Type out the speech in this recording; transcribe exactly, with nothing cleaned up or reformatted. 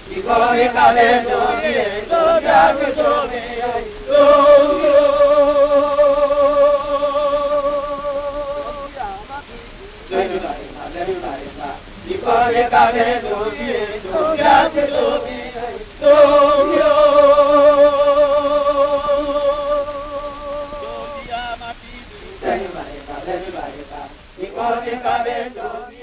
Ikore kale dobi, dobi ake dobi, dobi o. Ikore kale dobi, dobi ake dobi, dobi o. Dobi ama pidu, dobi kale dobi.